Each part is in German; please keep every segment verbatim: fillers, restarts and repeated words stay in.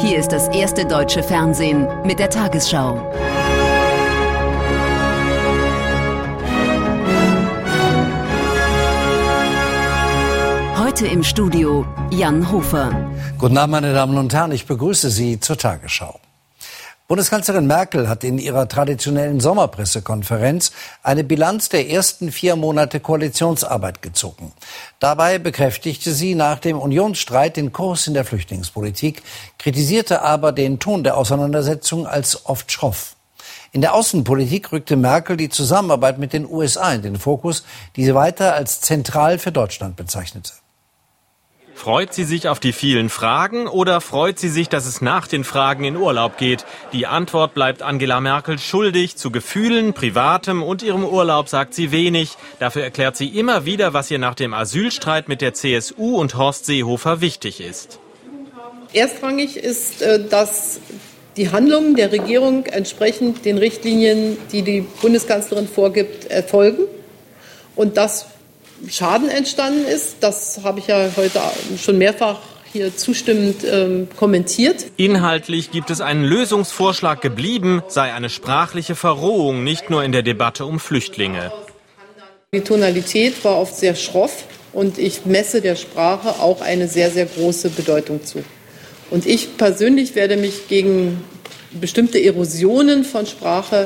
Hier ist das erste deutsche Fernsehen mit der Tagesschau. Heute im Studio Jan Hofer. Guten Abend, meine Damen und Herren, ich begrüße Sie zur Tagesschau. Bundeskanzlerin Merkel hat in ihrer traditionellen Sommerpressekonferenz eine Bilanz der ersten vier Monate Koalitionsarbeit gezogen. Dabei bekräftigte sie nach dem Unionsstreit den Kurs in der Flüchtlingspolitik, kritisierte aber den Ton der Auseinandersetzung als oft schroff. In der Außenpolitik rückte Merkel die Zusammenarbeit mit den U S A in den Fokus, die sie weiter als zentral für Deutschland bezeichnete. Freut sie sich auf die vielen Fragen oder freut sie sich, dass es nach den Fragen in Urlaub geht? Die Antwort bleibt Angela Merkel schuldig. Zu Gefühlen, Privatem und ihrem Urlaub sagt sie wenig. Dafür erklärt sie immer wieder, was ihr nach dem Asylstreit mit der C S U und Horst Seehofer wichtig ist. Erstrangig ist, dass die Handlungen der Regierung entsprechend den Richtlinien, die die Bundeskanzlerin vorgibt, erfolgen. Und das Schaden entstanden ist. Das habe ich ja heute schon mehrfach hier zustimmend ähm, kommentiert. Inhaltlich gibt es einen Lösungsvorschlag geblieben, sei eine sprachliche Verrohung, nicht nur in der Debatte um Flüchtlinge. Die Tonalität war oft sehr schroff und ich messe der Sprache auch eine sehr, sehr große Bedeutung zu. Und ich persönlich werde mich gegen bestimmte Erosionen von Sprache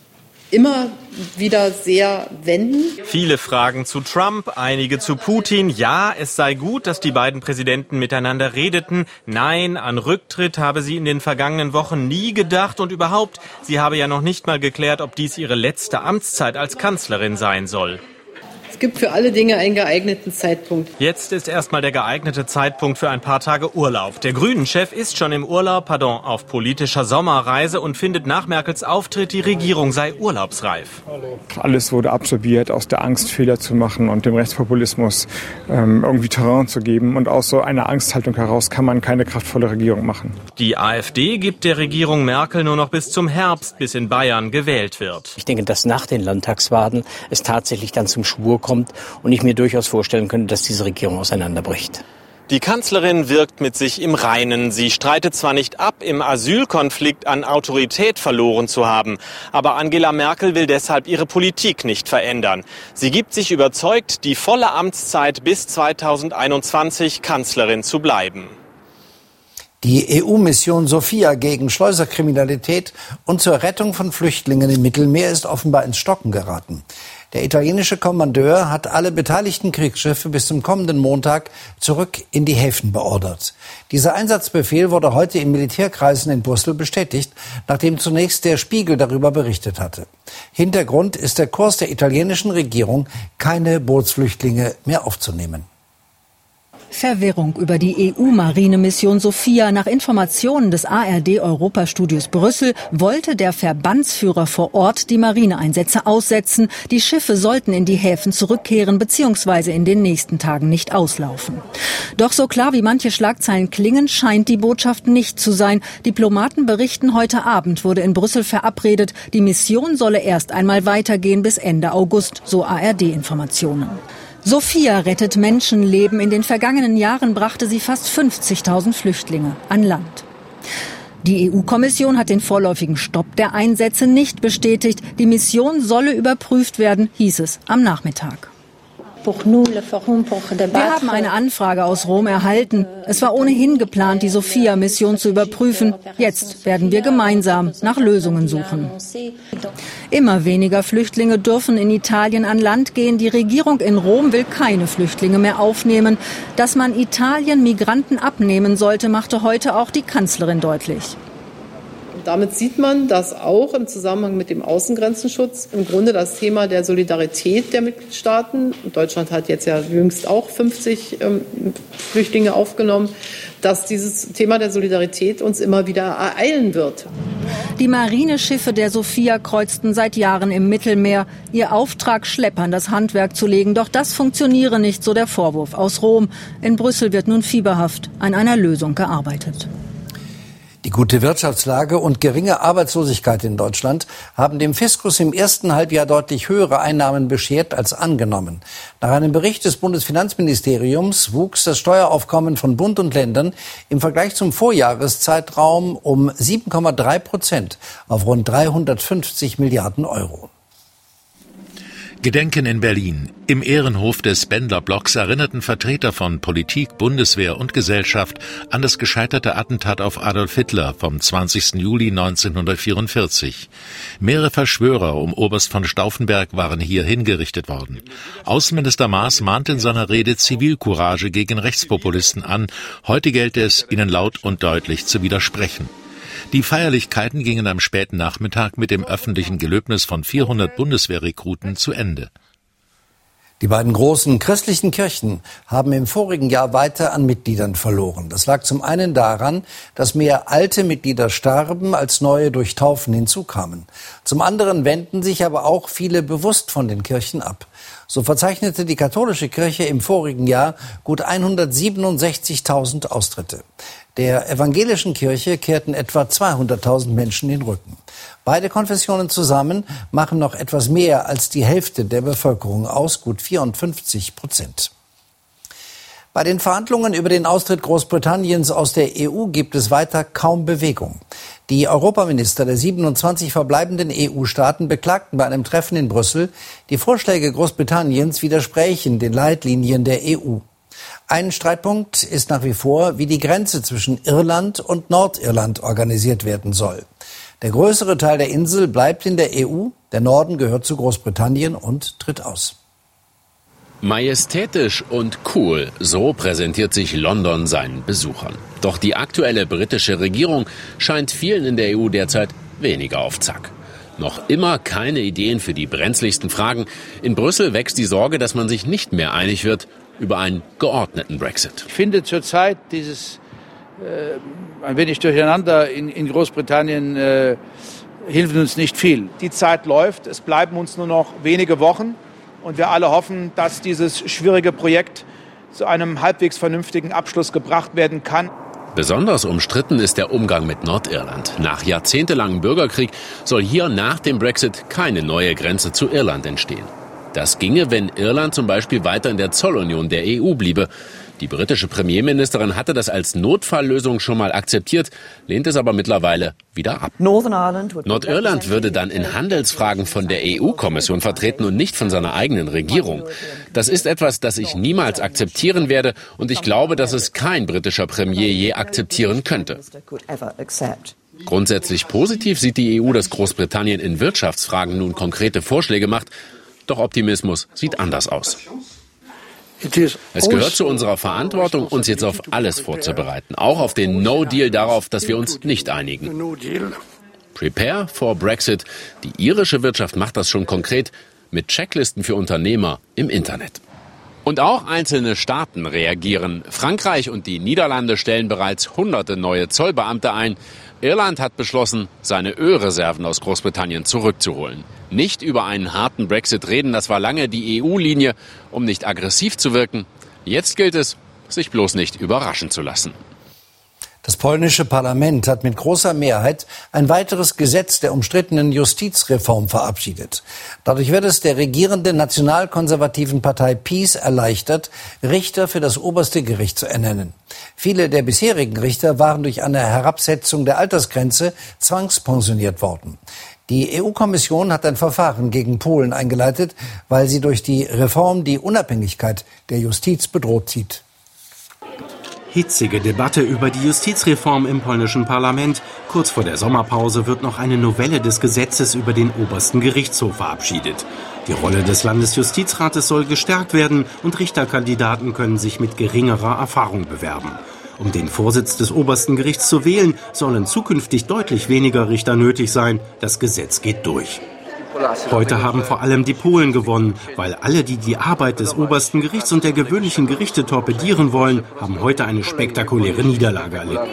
immer wieder sehr wenden. Viele Fragen zu Trump, einige zu Putin. Ja, es sei gut, dass die beiden Präsidenten miteinander redeten. Nein, an Rücktritt habe sie in den vergangenen Wochen nie gedacht. Und überhaupt, sie habe ja noch nicht mal geklärt, ob dies ihre letzte Amtszeit als Kanzlerin sein soll. Es gibt für alle Dinge einen geeigneten Zeitpunkt. Jetzt ist erstmal der geeignete Zeitpunkt für ein paar Tage Urlaub. Der Grünen-Chef ist schon im Urlaub, pardon, auf politischer Sommerreise und findet nach Merkels Auftritt, die Regierung sei urlaubsreif. Alles wurde absorbiert aus der Angst, Fehler zu machen und dem Rechtspopulismus ähm, irgendwie Terrain zu geben. Und aus so einer Angsthaltung heraus kann man keine kraftvolle Regierung machen. Die AfD gibt der Regierung Merkel nur noch bis zum Herbst, bis in Bayern gewählt wird. Ich denke, dass nach den Landtagswahlen es tatsächlich dann zum Schwur kommt und ich mir durchaus vorstellen könnte, dass diese Regierung auseinanderbricht. Die Kanzlerin wirkt mit sich im Reinen. Sie streitet zwar nicht ab, im Asylkonflikt an Autorität verloren zu haben, aber Angela Merkel will deshalb ihre Politik nicht verändern. Sie gibt sich überzeugt, die volle Amtszeit bis zweitausendeinundzwanzig Kanzlerin zu bleiben. Die E U-Mission Sophia gegen Schleuserkriminalität und zur Rettung von Flüchtlingen im Mittelmeer ist offenbar ins Stocken geraten. Der italienische Kommandeur hat alle beteiligten Kriegsschiffe bis zum kommenden Montag zurück in die Häfen beordert. Dieser Einsatzbefehl wurde heute in Militärkreisen in Brüssel bestätigt, nachdem zunächst der Spiegel darüber berichtet hatte. Hintergrund ist der Kurs der italienischen Regierung, keine Bootsflüchtlinge mehr aufzunehmen. Verwirrung über die E U-Marinemission Sophia. Nach Informationen des A R D-Europastudios Brüssel wollte der Verbandsführer vor Ort die Marineeinsätze aussetzen. Die Schiffe sollten in die Häfen zurückkehren bzw. in den nächsten Tagen nicht auslaufen. Doch so klar wie manche Schlagzeilen klingen, scheint die Botschaft nicht zu sein. Diplomaten berichten, heute Abend wurde in Brüssel verabredet, die Mission solle erst einmal weitergehen bis Ende August, so A R D-Informationen. Sophia rettet Menschenleben. In den vergangenen Jahren brachte sie fast fünfzigtausend Flüchtlinge an Land. Die E U-Kommission hat den vorläufigen Stopp der Einsätze nicht bestätigt. Die Mission solle überprüft werden, hieß es am Nachmittag. Wir haben eine Anfrage aus Rom erhalten. Es war ohnehin geplant, die Sophia-Mission zu überprüfen. Jetzt werden wir gemeinsam nach Lösungen suchen. Immer weniger Flüchtlinge dürfen in Italien an Land gehen. Die Regierung in Rom will keine Flüchtlinge mehr aufnehmen. Dass man Italien Migranten abnehmen sollte, machte heute auch die Kanzlerin deutlich. Damit sieht man, dass auch im Zusammenhang mit dem Außengrenzenschutz im Grunde das Thema der Solidarität der Mitgliedstaaten, und Deutschland hat jetzt ja jüngst auch fünfzig ähm, Flüchtlinge aufgenommen, dass dieses Thema der Solidarität uns immer wieder ereilen wird. Die Marineschiffe der Sophia kreuzten seit Jahren im Mittelmeer. Ihr Auftrag, Schleppern das Handwerk zu legen. Doch das funktioniere nicht, so der Vorwurf aus Rom. In Brüssel wird nun fieberhaft an einer Lösung gearbeitet. Die gute Wirtschaftslage und geringe Arbeitslosigkeit in Deutschland haben dem Fiskus im ersten Halbjahr deutlich höhere Einnahmen beschert als angenommen. Nach einem Bericht des Bundesfinanzministeriums wuchs das Steueraufkommen von Bund und Ländern im Vergleich zum Vorjahreszeitraum um sieben Komma drei Prozent auf rund dreihundertfünfzig Milliarden Euro. Gedenken in Berlin. Im Ehrenhof des Bendler-Blocks erinnerten Vertreter von Politik, Bundeswehr und Gesellschaft an das gescheiterte Attentat auf Adolf Hitler vom zwanzigsten Juli neunzehnhundertvierundvierzig. Mehrere Verschwörer um Oberst von Stauffenberg waren hier hingerichtet worden. Außenminister Maas mahnte in seiner Rede Zivilcourage gegen Rechtspopulisten an. Heute gelte es, ihnen laut und deutlich zu widersprechen. Die Feierlichkeiten gingen am späten Nachmittag mit dem öffentlichen Gelöbnis von vierhundert Bundeswehrrekruten zu Ende. Die beiden großen christlichen Kirchen haben im vorigen Jahr weiter an Mitgliedern verloren. Das lag zum einen daran, dass mehr alte Mitglieder starben, als neue durch Taufen hinzukamen. Zum anderen wenden sich aber auch viele bewusst von den Kirchen ab. So verzeichnete die katholische Kirche im vorigen Jahr gut hundertsiebenundsechzigtausend Austritte. Der evangelischen Kirche kehrten etwa zweihunderttausend Menschen den Rücken. Beide Konfessionen zusammen machen noch etwas mehr als die Hälfte der Bevölkerung aus, gut vierundfünfzig Prozent. Bei den Verhandlungen über den Austritt Großbritanniens aus der E U gibt es weiter kaum Bewegung. Die Europaminister der siebenundzwanzig verbleibenden E U-Staaten beklagten bei einem Treffen in Brüssel, die Vorschläge Großbritanniens widersprächen den Leitlinien der E U. Ein Streitpunkt ist nach wie vor, wie die Grenze zwischen Irland und Nordirland organisiert werden soll. Der größere Teil der Insel bleibt in der E U, der Norden gehört zu Großbritannien und tritt aus. Majestätisch und cool, so präsentiert sich London seinen Besuchern. Doch die aktuelle britische Regierung scheint vielen in der E U derzeit weniger auf Zack. Noch immer keine Ideen für die brenzligsten Fragen. In Brüssel wächst die Sorge, dass man sich nicht mehr einig wird über einen geordneten Brexit. Ich finde zurzeit dieses äh, ein wenig Durcheinander in, in Großbritannien äh, hilft uns nicht viel. Die Zeit läuft, es bleiben uns nur noch wenige Wochen und wir alle hoffen, dass dieses schwierige Projekt zu einem halbwegs vernünftigen Abschluss gebracht werden kann. Besonders umstritten ist der Umgang mit Nordirland. Nach jahrzehntelangem Bürgerkrieg soll hier nach dem Brexit keine neue Grenze zu Irland entstehen. Das ginge, wenn Irland zum Beispiel weiter in der Zollunion der E U bliebe. Die britische Premierministerin hatte das als Notfalllösung schon mal akzeptiert, lehnt es aber mittlerweile wieder ab. Nordirland würde dann in Handelsfragen von der E U-Kommission vertreten und nicht von seiner eigenen Regierung. Das ist etwas, das ich niemals akzeptieren werde und ich glaube, dass es kein britischer Premier je akzeptieren könnte. Grundsätzlich positiv sieht die E U, dass Großbritannien in Wirtschaftsfragen nun konkrete Vorschläge macht. Doch Optimismus sieht anders aus. Es gehört zu unserer Verantwortung, uns jetzt auf alles vorzubereiten. Auch auf den No-Deal, darauf, dass wir uns nicht einigen. Prepare for Brexit. Die irische Wirtschaft macht das schon konkret mit Checklisten für Unternehmer im Internet. Und auch einzelne Staaten reagieren. Frankreich und die Niederlande stellen bereits hunderte neue Zollbeamte ein. Irland hat beschlossen, seine Ölreserven aus Großbritannien zurückzuholen. Nicht über einen harten Brexit reden, das war lange die E U-Linie, um nicht aggressiv zu wirken. Jetzt gilt es, sich bloß nicht überraschen zu lassen. Das polnische Parlament hat mit großer Mehrheit ein weiteres Gesetz der umstrittenen Justizreform verabschiedet. Dadurch wird es der regierenden nationalkonservativen Partei PiS erleichtert, Richter für das oberste Gericht zu ernennen. Viele der bisherigen Richter waren durch eine Herabsetzung der Altersgrenze zwangspensioniert worden. Die E U-Kommission hat ein Verfahren gegen Polen eingeleitet, weil sie durch die Reform die Unabhängigkeit der Justiz bedroht sieht. Hitzige Debatte über die Justizreform im polnischen Parlament. Kurz vor der Sommerpause wird noch eine Novelle des Gesetzes über den obersten Gerichtshof verabschiedet. Die Rolle des Landesjustizrates soll gestärkt werden und Richterkandidaten können sich mit geringerer Erfahrung bewerben. Um den Vorsitz des obersten Gerichts zu wählen, sollen zukünftig deutlich weniger Richter nötig sein. Das Gesetz geht durch. Heute haben vor allem die Polen gewonnen, weil alle, die die Arbeit des obersten Gerichts und der gewöhnlichen Gerichte torpedieren wollen, haben heute eine spektakuläre Niederlage erlitten.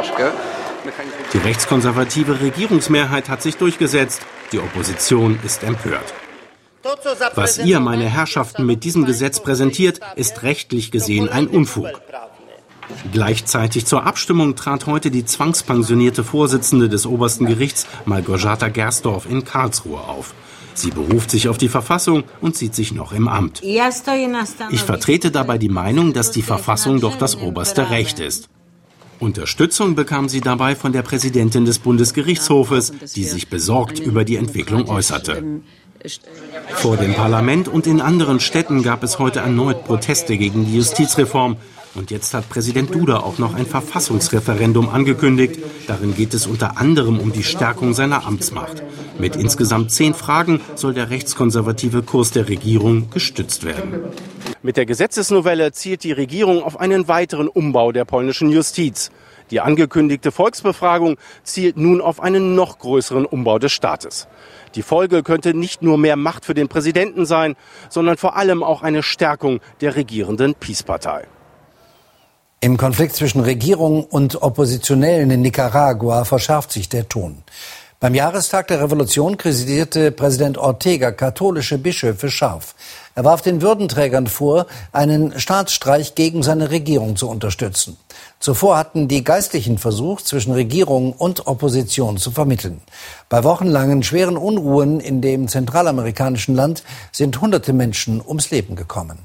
Die rechtskonservative Regierungsmehrheit hat sich durchgesetzt. Die Opposition ist empört. Was ihr, meine Herrschaften, mit diesem Gesetz präsentiert, ist rechtlich gesehen ein Unfug. Gleichzeitig zur Abstimmung trat heute die zwangspensionierte Vorsitzende des obersten Gerichts, Malgorzata Gersdorf, in Karlsruhe auf. Sie beruft sich auf die Verfassung und sieht sich noch im Amt. Ich vertrete dabei die Meinung, dass die Verfassung doch das oberste Recht ist. Unterstützung bekam sie dabei von der Präsidentin des Bundesgerichtshofes, die sich besorgt über die Entwicklung äußerte. Vor dem Parlament und in anderen Städten gab es heute erneut Proteste gegen die Justizreform. Und jetzt hat Präsident Duda auch noch ein Verfassungsreferendum angekündigt. Darin geht es unter anderem um die Stärkung seiner Amtsmacht. Mit insgesamt zehn Fragen soll der rechtskonservative Kurs der Regierung gestützt werden. Mit der Gesetzesnovelle zielt die Regierung auf einen weiteren Umbau der polnischen Justiz. Die angekündigte Volksbefragung zielt nun auf einen noch größeren Umbau des Staates. Die Folge könnte nicht nur mehr Macht für den Präsidenten sein, sondern vor allem auch eine Stärkung der regierenden PiS-Partei. Im Konflikt zwischen Regierung und Oppositionellen in Nicaragua verschärft sich der Ton. Beim Jahrestag der Revolution kritisierte Präsident Ortega katholische Bischöfe scharf. Er warf den Würdenträgern vor, einen Staatsstreich gegen seine Regierung zu unterstützen. Zuvor hatten die Geistlichen versucht, zwischen Regierung und Opposition zu vermitteln. Bei wochenlangen schweren Unruhen in dem zentralamerikanischen Land sind hunderte Menschen ums Leben gekommen.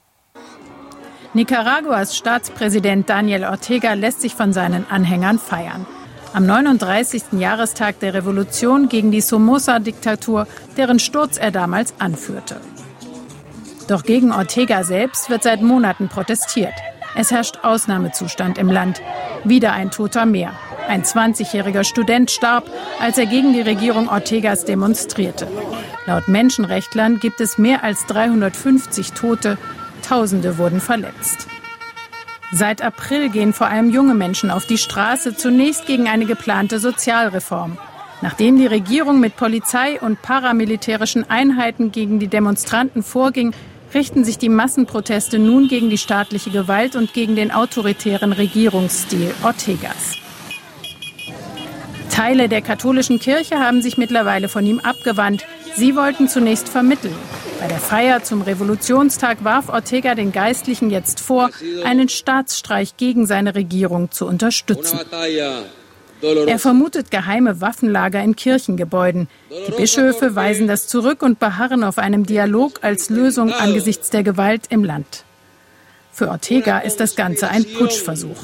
Nicaraguas Staatspräsident Daniel Ortega lässt sich von seinen Anhängern feiern. Am neununddreißigsten Jahrestag der Revolution gegen die Somoza-Diktatur, deren Sturz er damals anführte. Doch gegen Ortega selbst wird seit Monaten protestiert. Es herrscht Ausnahmezustand im Land. Wieder ein Toter mehr. Ein zwanzigjähriger Student starb, als er gegen die Regierung Ortegas demonstrierte. Laut Menschenrechtlern gibt es mehr als dreihundertfünfzig Tote. Tausende wurden verletzt. Seit April gehen vor allem junge Menschen auf die Straße, zunächst gegen eine geplante Sozialreform. Nachdem die Regierung mit Polizei und paramilitärischen Einheiten gegen die Demonstranten vorging, richten sich die Massenproteste nun gegen die staatliche Gewalt und gegen den autoritären Regierungsstil Ortegas. Teile der katholischen Kirche haben sich mittlerweile von ihm abgewandt. Sie wollten zunächst vermitteln. Bei der Feier zum Revolutionstag warf Ortega den Geistlichen jetzt vor, einen Staatsstreich gegen seine Regierung zu unterstützen. Er vermutet geheime Waffenlager in Kirchengebäuden. Die Bischöfe weisen das zurück und beharren auf einem Dialog als Lösung angesichts der Gewalt im Land. Für Ortega ist das Ganze ein Putschversuch.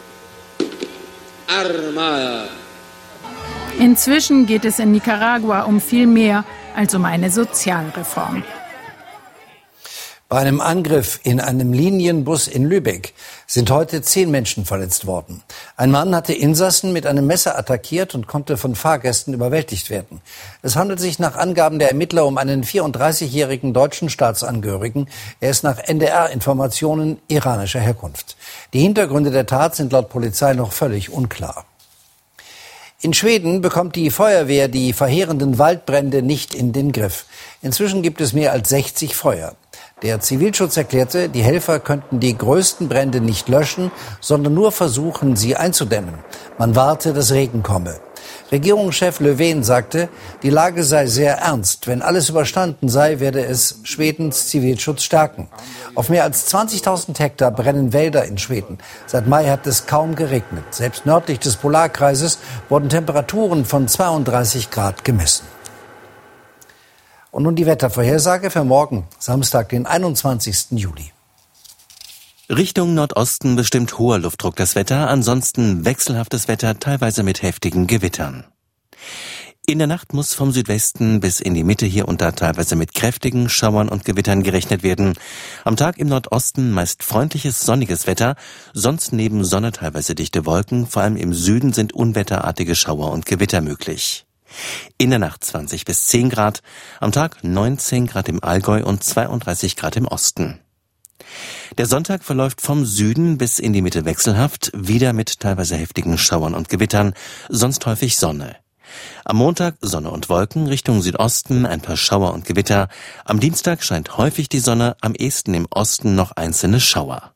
Inzwischen geht es in Nicaragua um viel mehr als um eine Sozialreform. Bei einem Angriff in einem Linienbus in Lübeck sind heute zehn Menschen verletzt worden. Ein Mann hatte Insassen mit einem Messer attackiert und konnte von Fahrgästen überwältigt werden. Es handelt sich nach Angaben der Ermittler um einen vierunddreißigjährigen deutschen Staatsangehörigen. Er ist nach N D R-Informationen iranischer Herkunft. Die Hintergründe der Tat sind laut Polizei noch völlig unklar. In Schweden bekommt die Feuerwehr die verheerenden Waldbrände nicht in den Griff. Inzwischen gibt es mehr als sechzig Feuer. Der Zivilschutz erklärte, die Helfer könnten die größten Brände nicht löschen, sondern nur versuchen, sie einzudämmen. Man warte, dass Regen komme. Regierungschef Löfven sagte, die Lage sei sehr ernst. Wenn alles überstanden sei, werde es Schwedens Zivilschutz stärken. Auf mehr als zwanzigtausend Hektar brennen Wälder in Schweden. Seit Mai hat es kaum geregnet. Selbst nördlich des Polarkreises wurden Temperaturen von zweiunddreißig Grad gemessen. Und nun die Wettervorhersage für morgen, Samstag, den einundzwanzigsten Juli. Richtung Nordosten bestimmt hoher Luftdruck das Wetter, ansonsten wechselhaftes Wetter, teilweise mit heftigen Gewittern. In der Nacht muss vom Südwesten bis in die Mitte hier und da teilweise mit kräftigen Schauern und Gewittern gerechnet werden. Am Tag im Nordosten meist freundliches, sonniges Wetter, sonst neben Sonne teilweise dichte Wolken, vor allem im Süden sind unwetterartige Schauer und Gewitter möglich. In der Nacht zwanzig bis zehn Grad, am Tag neunzehn Grad im Allgäu und zweiunddreißig Grad im Osten. Der Sonntag verläuft vom Süden bis in die Mitte wechselhaft, wieder mit teilweise heftigen Schauern und Gewittern, sonst häufig Sonne. Am Montag Sonne und Wolken, Richtung Südosten ein paar Schauer und Gewitter. Am Dienstag scheint häufig die Sonne, am ehesten im Osten noch einzelne Schauer.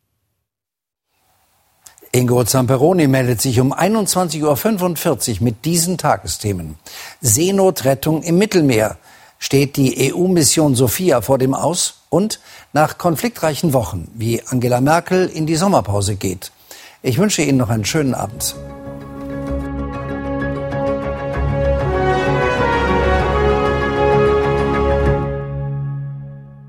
Ingo Zamperoni meldet sich um einundzwanzig Uhr fünfundvierzig mit diesen Tagesthemen. Seenotrettung im Mittelmeer. Steht die E U-Mission Sophia vor dem Aus? Und nach konfliktreichen Wochen, wie Angela Merkel in die Sommerpause geht. Ich wünsche Ihnen noch einen schönen Abend.